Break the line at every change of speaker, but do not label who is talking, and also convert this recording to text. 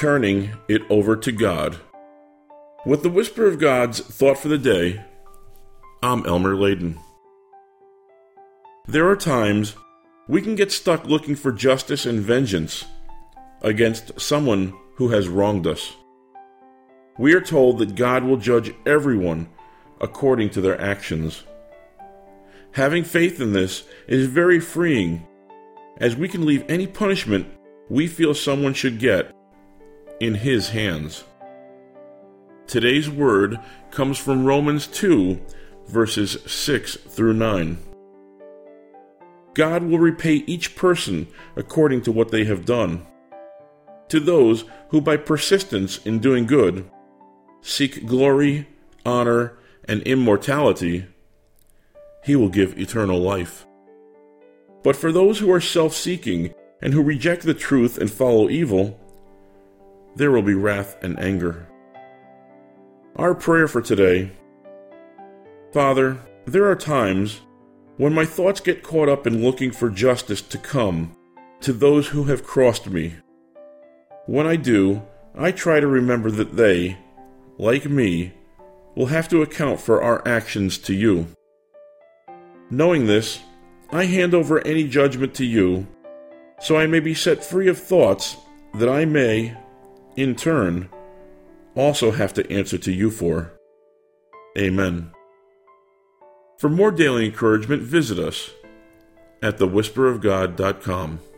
turning it over to God. With the Whisper of God's Thought for the Day, I'm Elmer Layden. There are times we can get stuck looking for justice and vengeance against someone who has wronged us. We are told that God will judge everyone according to their actions. Having faith in this is very freeing, as we can leave any punishment we feel someone should get in His hands. Today's word comes from Romans 2, verses 6 through 9. God will repay each person according to what they have done. To those who by persistence in doing good seek glory, honor, and immortality, He will give eternal life. But for those who are self-seeking and who reject the truth and follow evil, there will be wrath and anger. Our prayer for today: Father, there are times when my thoughts get caught up in looking for justice to come to those who have crossed me. When I do, I try to remember that they, like me, will have to account for our actions to you. Knowing this, I hand over any judgment to you, so I may be set free of thoughts that I may, in turn, also have to answer to you for. Amen. For more daily encouragement, visit us at thewhisperofgod.com.